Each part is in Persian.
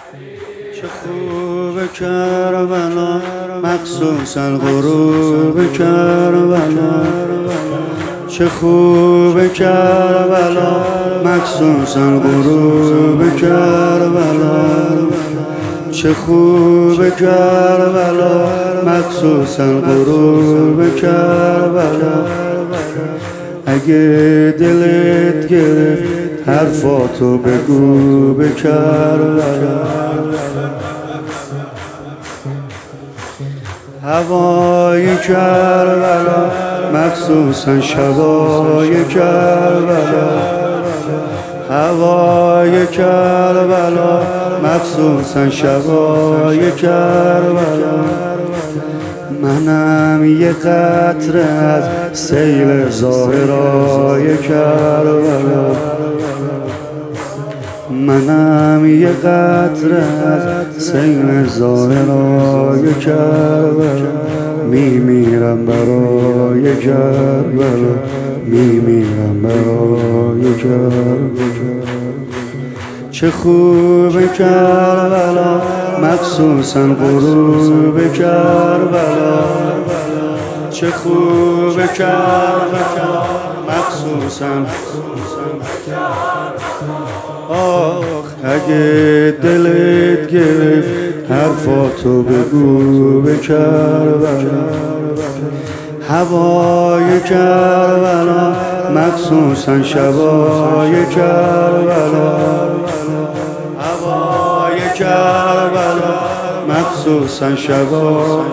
چه خوب کربلا مخصوصا غروب کربلا، چه خوب کربلا مخصوصا غروب کربلا، چه خوب کربلا مخصوصا غروب کربلا. اگه دلت گرفت حرفاتو بگو به کربلا، هوای کربلا مخصوصا شبای کربلا، هوای کربلا مخصوصا شبای کربلا. منم یه قطره از سیل ظاهرای کربلا، منم یه قطره از سیل ظاهرای کربلا. میمیرم برای کربلا، میمیرم برای کربلا. چه خوب کربلا مخصوصا غروب کربلا، چه خوب کربلا مخصوصا. آخ اگه دلت گرفت حرفاتو بگو به کربلا، هوای کربلا مخصوصا شبای کربلا، هوای کربلا مخصوصا شبای.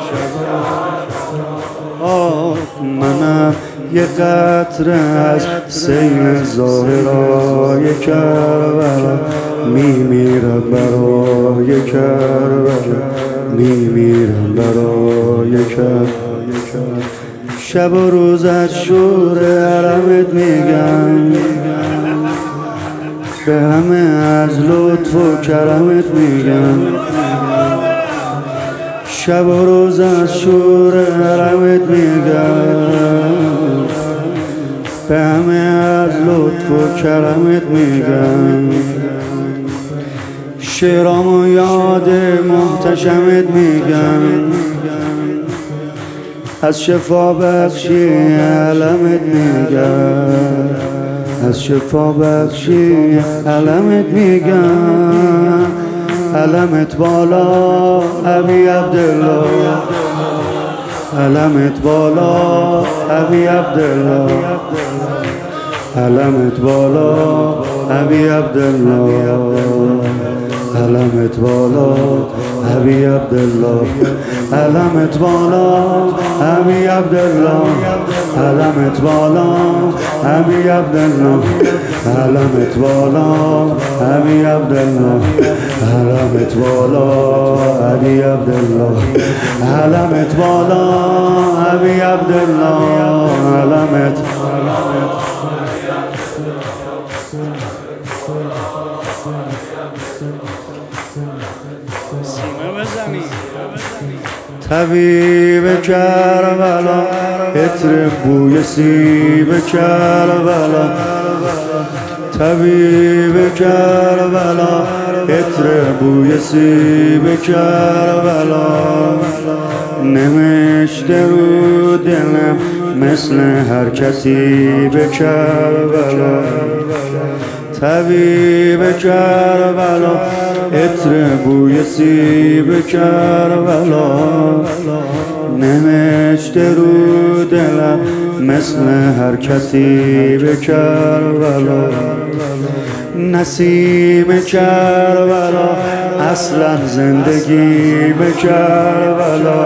آه منم یه قطره از سیل ظاهرای کربلا، میمیرم برای کربلا، میمیرم برای کربلا. شب و روز از شور حرمت میگم، به همه از لطف و کرمت میگم. شب و روز از شور حرمت میگم، به همه از لطف و کرمت میگم. شعرامو یاد محتشمت میگم، از شفا بخشی علمت میگم، از شفا بخشی علمت میگم. علمت بالا ابی عبدالله، علمت بالا ابی عبدالله، علمت بالا ابی عبدالله، علمت بالا ابی عبدالله، علمت بالا ابی عبدالله، علمت بالا ابی عبدالله، علمت بالا ابی عبدالله، علمت بالا ابی عبدالله، علمت بالا ابی عبدالله، علمت. طبیب کربلا عطر بوی سیب کربلا، طبیب کربلا عطر بوی سیب کربلا. نوشته رو دلم مثل هر کسی به کربلا، طبیب کربلا عطر بوی سیب کربلا. نوشته رو دلم مثل هر کسی به کربلا. نسیم کربلا اصلا زندگی به کربلا،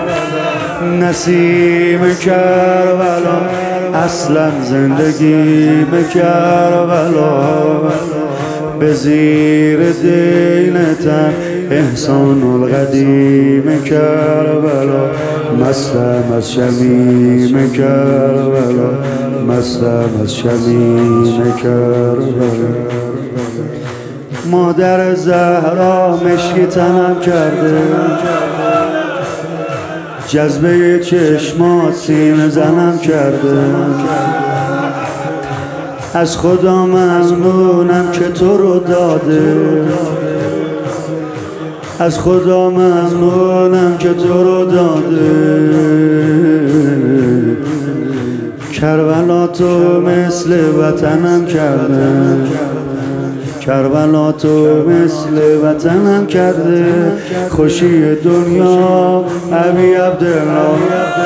نسیم کربلا اصلا زندگی به کربلا. به زیر دینتن احسان القدیم کربلا، مستم از شمیم کربلا، مستم از شمیم کربلا. مادر زهرا مشکی تنم کرده، جذبه چشمات سینه زنم کرده. از خدا ممنونم که تو رو داده، از خدا ممنونم که تو رو داده، کربلا تو مثل وطنم کرده، کربلا تو مثل وطنم کرده. خوشی دنیا ابی عبدالله،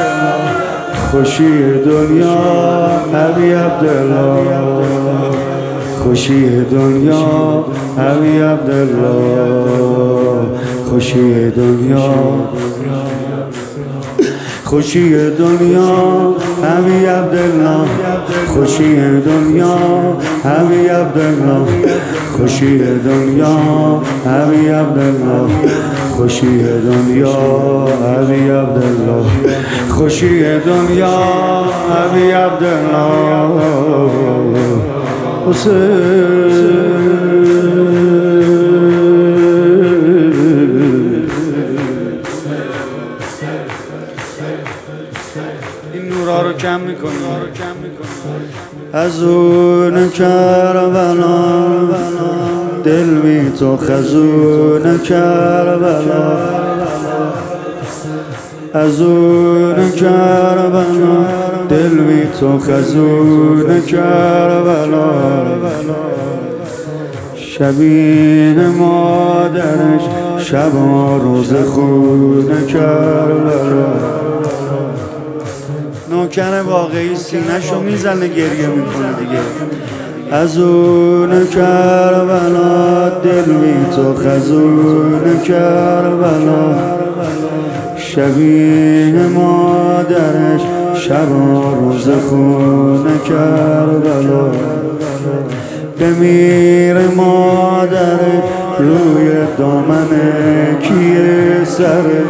خوشی دنیا ابی عبدالله، خوشی دنیا ابی عبدالله، خوشی دنیا، خوشی دنیا ابی عبدالله، خوشی دنیا ابی عبدالله، خوشی دنیا ابی عبدالله، خوشی دنیا ابی عبدالله، خوشی دنیا ابی عبدالله این نورا رو کم میکنی. از اون کربلا دل بی تو خزون کربلا، از اون کربلا دل بی تو خزون کربلا، شبیه مادرش شب و روز خون کربلا. نوکر واقعی سینه‌شو میزنه گریه میکنه دیگه. از اون کربلا دل بی تو خزون کربلا، شبیه مادرش شب و روز خون کربلا. بمیر مادرش روی دامنه کیه سره،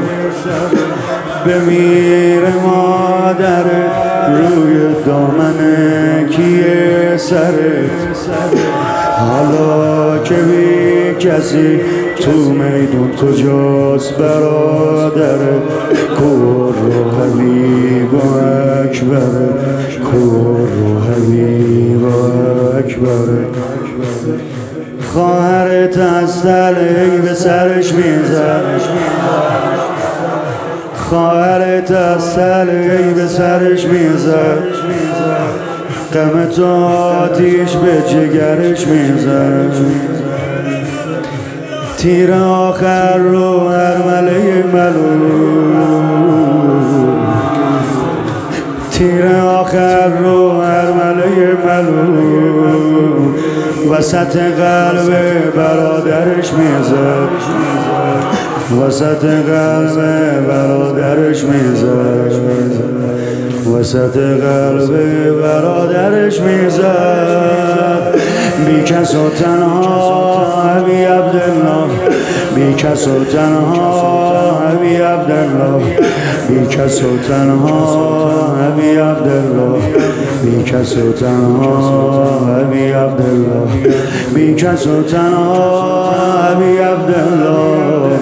بمیر مادر روی دامنه کیه سرت. حالا که بی کسی تو میدون تو جاست برادره، کور رو حبیب و اکبره، کور رو حبیب و اکبره. خواهرت از تلهی به سرش میزد، خواهرت از تلهی به سرش میزد، غم تو آتیش به جگرش میزد. تیر آخر رو ارمله ملول، تیر آخر رو ارمله ملول، وسط قلب برادرش میزد، وسط قلب برادرش میزد، وسط قلب برادرش میزد. بی کس و تنها ابی عبدالله، بی کس و تنها ابی عبدالله، بی کس و تنها ابی عبدالله، بی کس و تنها ابی عبدالله، بی کس و تنها ابی عبدالله.